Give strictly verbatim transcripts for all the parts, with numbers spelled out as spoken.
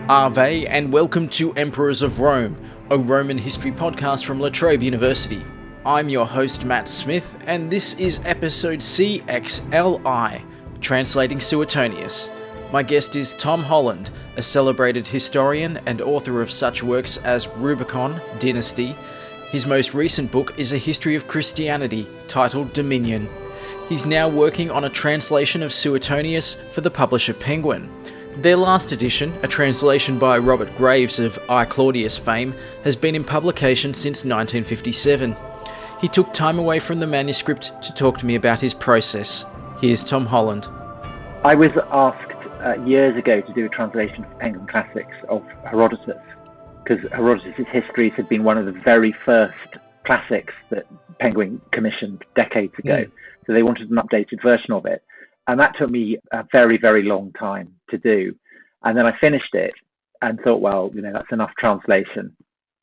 Ave, and welcome to Emperors of Rome, a Roman history podcast from La Trobe University. I'm your host Matt Smith, and this is episode C X L I, Translating Suetonius. My guest is Tom Holland, a celebrated historian and author of such works as Rubicon, Dynasty. His most recent book is a history of Christianity, titled Dominion. He's now working on a translation of Suetonius for the publisher Penguin. Their last edition, a translation by Robert Graves of I Claudius fame, has been in publication since nineteen fifty-seven. He took time away from the manuscript to talk to me about his process. Here's Tom Holland. I was asked uh, years ago to do a translation for Penguin Classics of Herodotus, because Herodotus' histories had been one of the very first classics that Penguin commissioned decades ago. Mm. So they wanted an updated version of it. And that took me a very, very long time to do. And then I finished it and thought, well, you know, that's enough translation.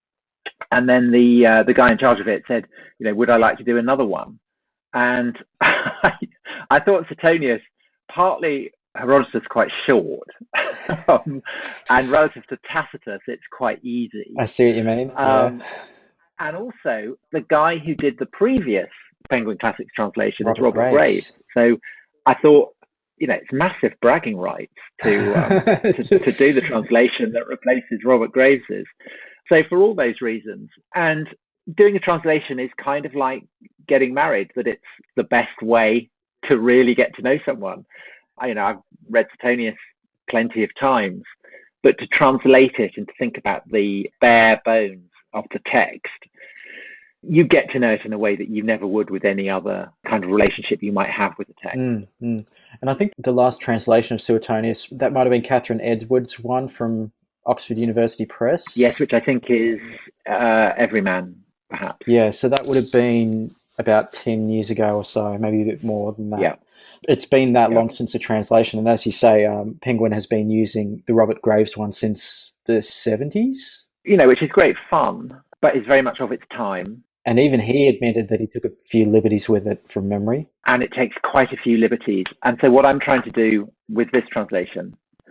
And then the uh, the guy in charge of it said, you know, would I like to do another one? And I, I thought Suetonius, partly Herodotus is quite short, um, and relative to Tacitus, it's quite easy. I see what you mean. Um, yeah. And also, the guy who did the previous Penguin Classics translation Robert is Robert Graves. Graves. So I thought, you know, it's massive bragging rights to, um, to to do the translation that replaces Robert Graves's. So for all those reasons, and doing a translation is kind of like getting married, that it's the best way to really get to know someone. I, you know, I've read Suetonius plenty of times, but to translate it and to think about the bare bones of the text, you get to know it in a way that you never would with any other kind of relationship you might have with the text. Mm, mm. And I think the last translation of Suetonius, that might have been Catherine Edwards' one from Oxford University Press. Yes, which I think is uh, Everyman, perhaps. Yeah, so that would have been about ten years ago or so, maybe a bit more than that. Yeah. It's been that yeah. long since the translation. And as you say, um, Penguin has been using the Robert Graves one since the seventies. You know, which is great fun, but is very much of its time. And even he admitted that he took a few liberties with it from memory. And it takes quite a few liberties. And so what I'm trying to do with this translation,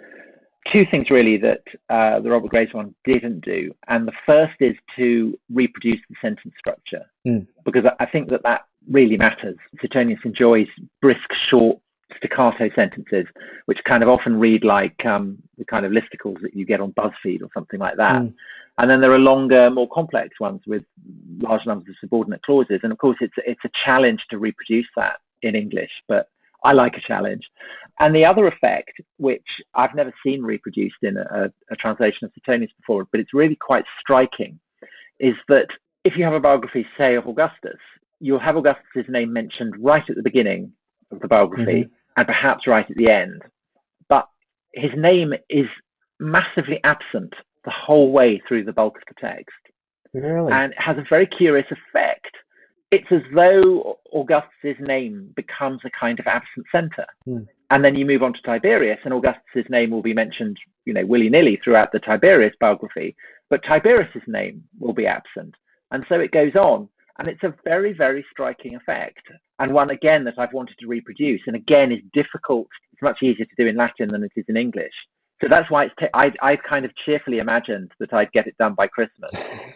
two things really that uh, the Robert Graves one didn't do. And the first is to reproduce the sentence structure, mm. because I think that that really matters. Suetonius enjoys brisk, short, staccato sentences, which kind of often read like um, the kind of listicles that you get on BuzzFeed or something like that. Mm. And then there are longer, more complex ones with large numbers of subordinate clauses. And of course, it's it's a challenge to reproduce that in English, but I like a challenge. And the other effect, which I've never seen reproduced in a, a translation of Suetonius before, but it's really quite striking, is that if you have a biography, say, of Augustus, you'll have Augustus's name mentioned right at the beginning of the biography, mm-hmm. and perhaps right at the end. But his name is massively absent the whole way through the bulk of the text. Really? And it has a very curious effect. It's as though Augustus's name becomes a kind of absent center. Mm. And then you move on to Tiberius, and Augustus's name will be mentioned, you know, willy-nilly throughout the Tiberius biography, but Tiberius's name will be absent. And so it goes on. And it's a very, very striking effect. And one, again, that I've wanted to reproduce. And again, is difficult. It's much easier to do in Latin than it is in English. So that's why it's t- I I kind of cheerfully imagined that I'd get it done by Christmas.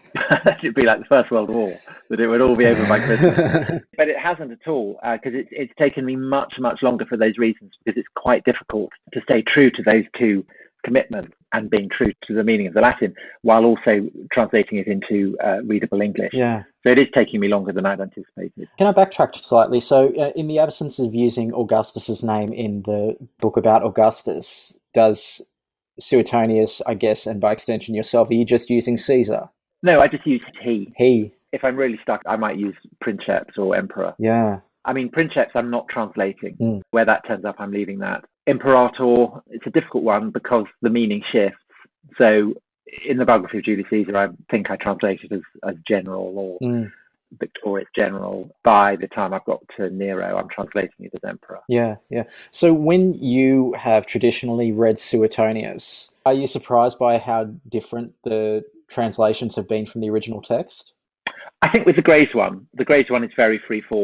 It'd be like the First World War, that it would all be over by Christmas. But it hasn't at all, because uh, it's it's taken me much, much longer for those reasons, because it's quite difficult to stay true to those two commitments and being true to the meaning of the Latin while also translating it into uh, readable English. Yeah. So it is taking me longer than I'd anticipated. Can I backtrack slightly? So uh, in the absence of using Augustus's name in the book about Augustus, does Suetonius, I guess, and by extension yourself, are you just using Caesar? No, I just use he. He. If I'm really stuck, I might use princeps or emperor. Yeah. I mean, princeps I'm not translating. Mm. Where that turns up, I'm leaving that. Imperator, it's a difficult one because the meaning shifts. So in the biography of Julius Caesar, I think I translated as, as general or mm. victorious general. By the time I've got to Nero, I'm translating it as emperor. Yeah, yeah. So when you have traditionally read Suetonius, are you surprised by how different the translations have been from the original text? I think with the Graves one, the Graves one is very free form.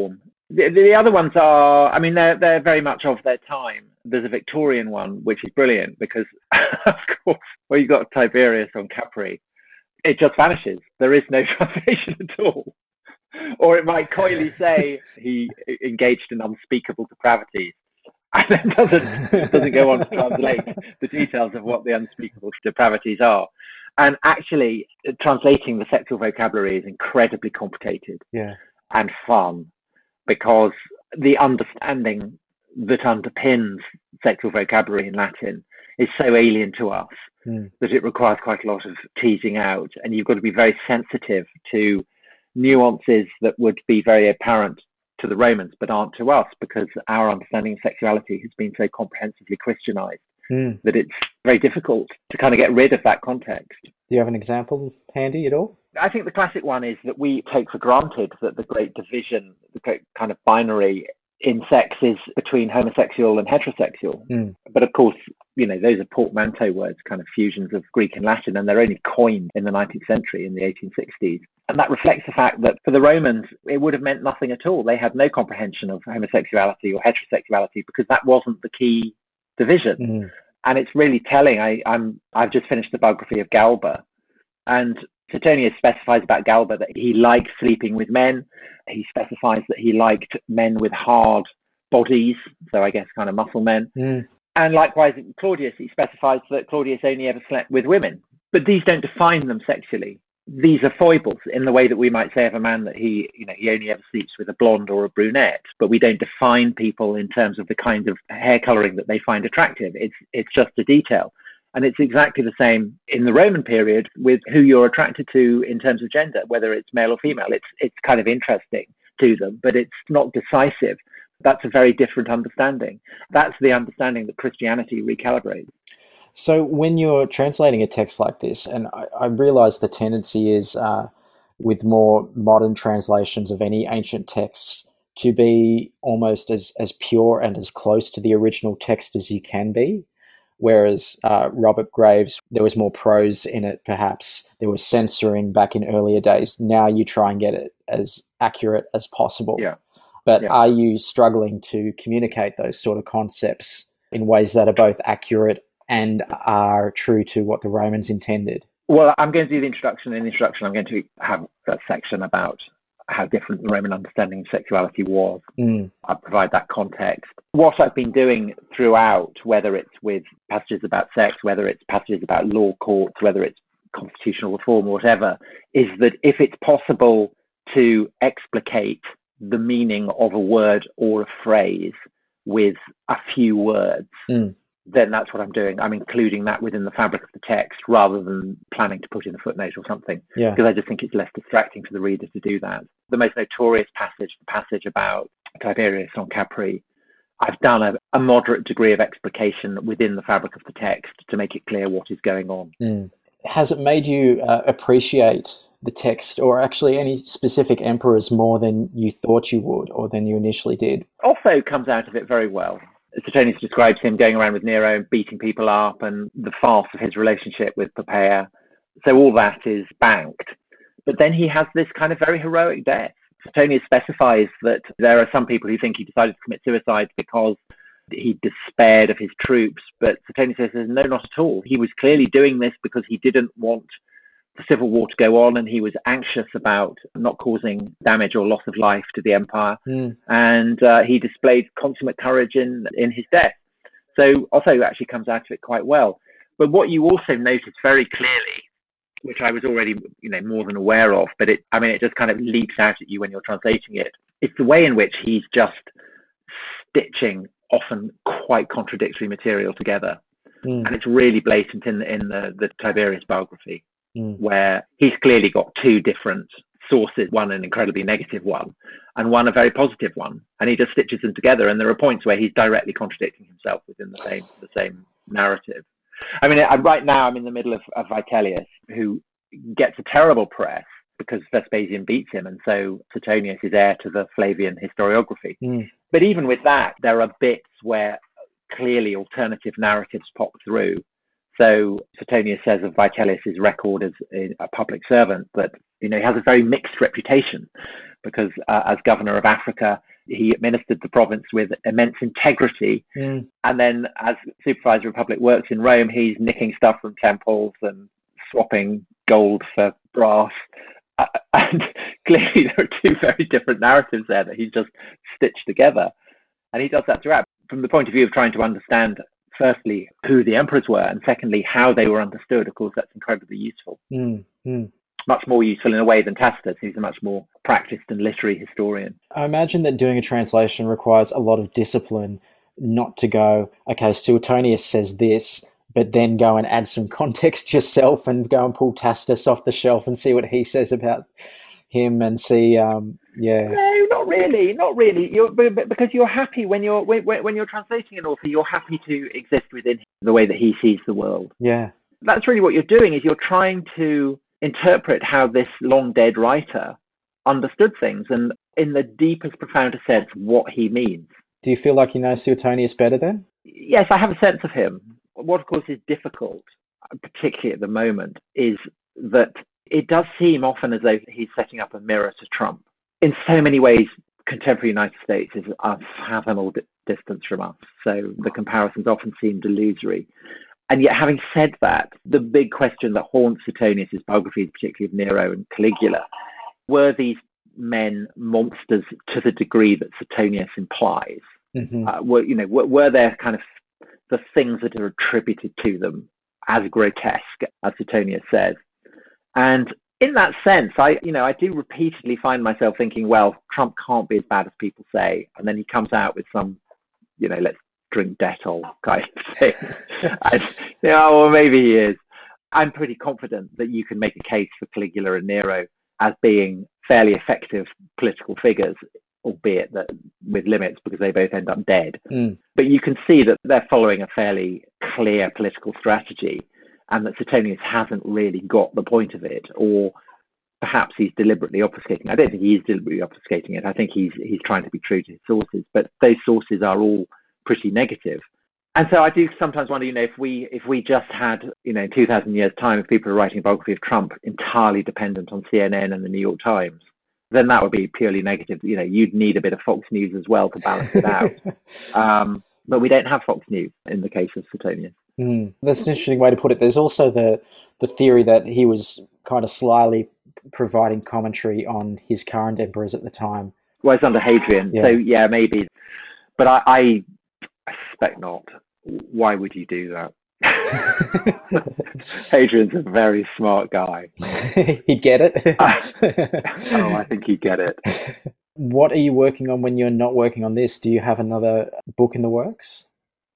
The, the other ones are, I mean, they're, they're very much of their time. There's a Victorian one, which is brilliant because, of course, when you've got Tiberius on Capri, it just vanishes. There is no translation at all. Or it might coyly say he engaged in unspeakable depravities, and then doesn't, doesn't go on to translate the details of what the unspeakable depravities are. And actually, translating the sexual vocabulary is incredibly complicated yeah. and fun, because the understanding that underpins sexual vocabulary in Latin is so alien to us mm. that it requires quite a lot of teasing out. And you've got to be very sensitive to nuances that would be very apparent to the Romans, but aren't to us, because our understanding of sexuality has been so comprehensively Christianized mm. that it's very difficult to kind of get rid of that context. Do you have an example handy at all? I think the classic one is that we take for granted that the great division, the great kind of binary in sex is between homosexual and heterosexual. Mm. But of course, you know, those are portmanteau words, kind of fusions of Greek and Latin, and they're only coined in the nineteenth century, in the eighteen sixties. And that reflects the fact that for the Romans, it would have meant nothing at all. They had no comprehension of homosexuality or heterosexuality because that wasn't the key division. Mm. And it's really telling. I, I'm, I've just finished the biography of Galba, and Suetonius specifies about Galba that he liked sleeping with men. He specifies that he liked men with hard bodies, so I guess kind of muscle men. Mm. And likewise, Claudius, he specifies that Claudius only ever slept with women. But these don't define them sexually. These are foibles in the way that we might say of a man that he, you know, he only ever sleeps with a blonde or a brunette. But we don't define people in terms of the kind of hair coloring that they find attractive. It's it's just a detail. And it's exactly the same in the Roman period with who you're attracted to in terms of gender, whether it's male or female. It's it's kind of interesting to them, but it's not decisive. That's a very different understanding. That's the understanding that Christianity recalibrates. So when you're translating a text like this, and I, I realize the tendency is uh, with more modern translations of any ancient texts to be almost as, as pure and as close to the original text as you can be. Whereas uh, Robert Graves, there was more prose in it, perhaps. There was censoring back in earlier days. Now you try and get it as accurate as possible. Yeah. But yeah. Are you struggling to communicate those sort of concepts in ways that are both accurate and are true to what the Romans intended? Well, I'm going to do the introduction. In the introduction, I'm going to have a section about how different the Roman understanding of sexuality was. Mm. I'll provide that context. What I've been doing throughout, whether it's with passages about sex, whether it's passages about law courts, whether it's constitutional reform or whatever, is that if it's possible to explicate the meaning of a word or a phrase with a few words, mm. then that's what I'm doing. I'm including that within the fabric of the text rather than planning to put in a footnote or something, yeah. because I just think it's less distracting to the reader to do that. The most notorious passage, the passage about Tiberius on Capri, I've done a, a moderate degree of explication within the fabric of the text to make it clear what is going on. Mm. Has it made you uh, appreciate the text, or actually any specific emperors, more than you thought you would or than you initially did? Otho comes out of it very well. Suetonius describes him going around with Nero and beating people up, and the farce of his relationship with Poppaea. So all that is banked. But then he has this kind of very heroic death. Suetonius specifies that there are some people who think he decided to commit suicide because he despaired of his troops. But Suetonius says, no, not at all. He was clearly doing this because he didn't want the civil war to go on, and he was anxious about not causing damage or loss of life to the empire. Mm. And uh, he displayed consummate courage in, in his death. So Otho actually comes out of it quite well. But what you also notice very clearly, which I was already, you know, more than aware of, but it, I mean, it just kind of leaps out at you when you're translating it. It's the way in which he's just stitching often quite contradictory material together. Mm. And it's really blatant in, in the, the Tiberius biography, mm. where he's clearly got two different sources, one an incredibly negative one and one a very positive one. And he just stitches them together. And there are points where he's directly contradicting himself within the same, the same narrative. I mean, I, right now I'm in the middle of, of Vitellius, who gets a terrible press because Vespasian beats him, and so Suetonius is heir to the Flavian historiography. Mm. But even with that, there are bits where clearly alternative narratives pop through. So Suetonius says of Vitellius's record as a public servant that, you know, he has a very mixed reputation because uh, as governor of Africa, He administered the province with immense integrity. Mm. And then as supervisor of public works in Rome, he's nicking stuff from temples and swapping gold for brass. Uh, and clearly there are two very different narratives there that he's just stitched together. And he does that throughout, from the point of view of trying to understand, firstly, who the emperors were, and secondly, how they were understood. Of course, that's incredibly useful. Mm. Mm. Much more useful in a way than Tacitus, who's a much more practiced and literary historian. I imagine that doing a translation requires a lot of discipline, not to go, okay, Suetonius says this, but then go and add some context yourself and go and pull Tacitus off the shelf and see what he says about him and see, um, yeah. No, not really, not really. You're, because you're happy when you're when, when you're translating an author, you're happy to exist within the way that he sees the world. Yeah. That's really what you're doing, is you're trying to interpret how this long dead writer understood things, and in the deepest, profoundest sense, what he means. Do you feel like you know Suetonius better then? Yes, I have a sense of him. What, of course, is difficult, particularly at the moment, is that it does seem often as though he's setting up a mirror to Trump. In so many ways, contemporary United States is a fathomable distance from us, so the comparisons often seem delusory. And yet, having said that, the big question that haunts Suetonius' biographies, particularly of Nero and Caligula, were these men monsters to the degree that Suetonius implies? Mm-hmm. Uh, were, you know, were, were there kind of the things that are attributed to them as grotesque, as Suetonius says? And in that sense, I, you know, I do repeatedly find myself thinking, well, Trump can't be as bad as people say. And then he comes out with some, you know, let's drink Dettol kind of thing. And, you know, well, maybe he is. I'm pretty confident that you can make a case for Caligula and Nero as being fairly effective political figures, albeit that with limits, because they both end up dead. Mm. But you can see that they're following a fairly clear political strategy, and that Suetonius hasn't really got the point of it, or perhaps he's deliberately obfuscating. I don't think he's deliberately obfuscating it. I think he's he's trying to be true to his sources, but those sources are all pretty negative. And so I do sometimes wonder, you know, if we if we just had, you know, in two thousand years' time, if people are writing a biography of Trump entirely dependent on C N N and the New York Times, then that would be purely negative. You know, you'd need a bit of Fox News as well to balance it out. um, but we don't have Fox News in the case of Suetonius. Mm, that's an interesting way to put it. There's also the the theory that he was kind of slyly providing commentary on his current emperors at the time. Well, it's under Hadrian, yeah. So yeah, maybe. But I, I suspect not. Why would you do that? Hadrian's a very smart guy. He'd get it. Oh, I think he'd get it. What are you working on when you're not working on this? Do you have another book in the works?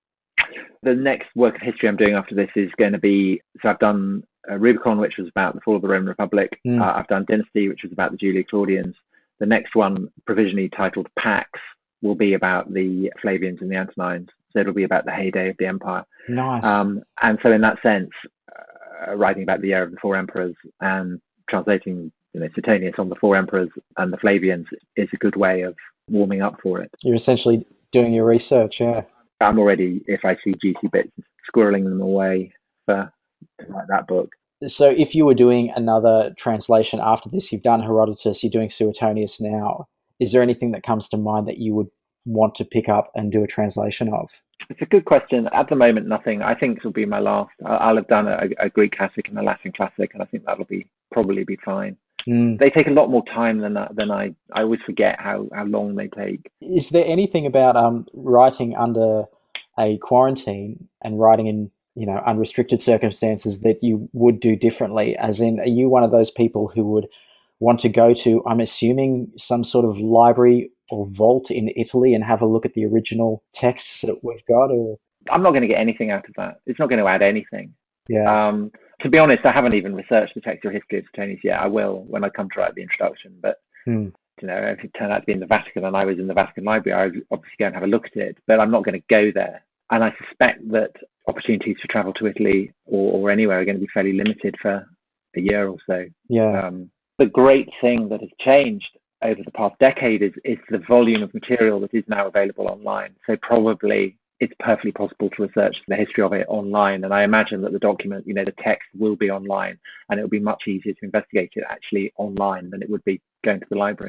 The next work of history I'm doing after this is going to be, so I've done uh, Rubicon, which was about the fall of the Roman Republic. Mm. Uh, I've done Dynasty, which was about the Julio-Claudians. The next one, provisionally titled Pax, will be about the Flavians and the Antonines. So it'll be about the heyday of the empire. Nice. Um, and so in that sense, uh, writing about the era of the four emperors and translating, you know, Suetonius on the four emperors and the Flavians is a good way of warming up for it. You're essentially doing your research, yeah. I'm already, if I see juicy bits, squirreling them away for to write that book. So if you were doing another translation after this, you've done Herodotus, you're doing Suetonius now, is there anything that comes to mind that you would want to pick up and do a translation of? It's a good question. At the moment, nothing. I think this will be my last. I'll have done a, a Greek classic and a Latin classic, and I think that'll be probably be fine. Mm. They take a lot more time than than I. I always forget how, how long they take. Is there anything about um writing under a quarantine and writing in, you know, unrestricted circumstances that you would do differently? As in, are you one of those people who would want to go to, I'm assuming, some sort of library or vault in Italy and have a look at the original texts that we've got? Or I'm not going to get anything out of that. It's not going to add anything. Yeah. Um, to be honest, I haven't even researched the textual history of Suetonius yet. I will when I come to write the introduction. But hmm. you know, if it turned out to be in the Vatican and I was in the Vatican Library, I would obviously go and have a look at it. But I'm not going to go there. And I suspect that opportunities to travel to Italy or, or anywhere are going to be fairly limited for a year or so. Yeah. Um, the great thing that has changed over the past decade is, is the volume of material that is now available online. So probably it's perfectly possible to research the history of it online. And I imagine that the document, you know, the text will be online, and it'll be much easier to investigate it actually online than it would be going to the library.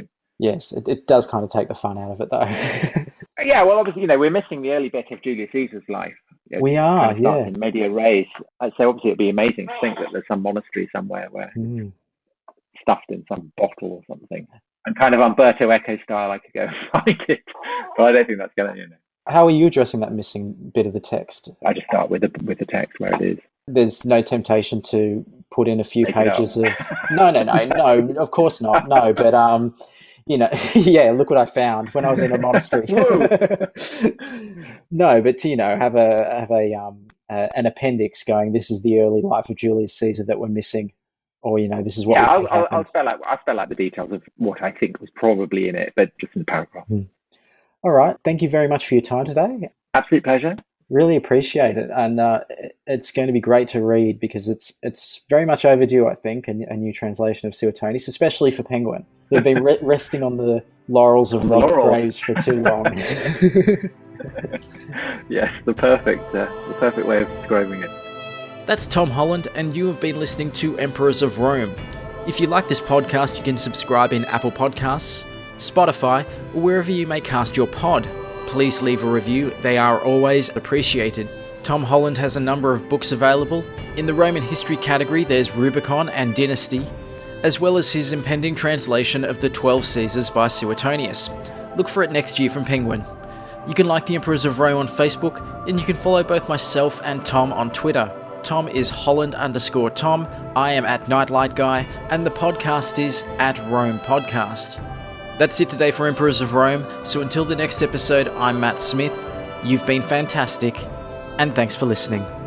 Yes, it, it does kind of take the fun out of it, though. Yeah, well, obviously, you know, we're missing the early bit of Julius Caesar's life. You know, We are, kind of starts yeah. in media res. So obviously, it'd be amazing to think that there's some monastery somewhere where Mm. stuffed in some bottle or something, and kind of Umberto Eco style, I could go and find it. But I don't think that's going to, you know. How are you addressing that missing bit of the text? I just start with the with the text where it is. There's no temptation to put in a few Take it pages out. of no, no, no, no. Of course not. No, but um, you know, yeah. Look what I found when I was in a monastery. No, but to, you know, have a have a um uh, an appendix going. This is the early life of Julius Caesar that we're missing, or you know, this is what. Yeah, we I'll, think I'll, happened. I'll spell out I'll spell out the details of what I think was probably in it, but just in the paragraph. Mm. All right. Thank you very much for your time today. Absolute pleasure. Really appreciate it, and uh, it's going to be great to read because it's it's very much overdue, I think, a, a new translation of Suetonius, especially for Penguin. They've been re- resting on the laurels of Robert Laurels. Graves for too long. Yes, the perfect uh, the perfect way of describing it. That's Tom Holland, and you have been listening to Emperors of Rome. If you like this podcast, you can subscribe in Apple Podcasts, Spotify, or wherever you may cast your pod. Please leave a review, they are always appreciated. Tom Holland has a number of books available. In the Roman history category, there's Rubicon and Dynasty, as well as his impending translation of the Twelve Caesars by Suetonius. Look for it next year from Penguin. You can like the Emperors of Rome on Facebook, and you can follow both myself and Tom on Twitter. Tom is Holland underscore Tom, I am at Nightlight Guy, and the podcast is at Rome Podcast. That's it today for Emperors of Rome, so until the next episode, I'm Matt Smith, you've been fantastic, and thanks for listening.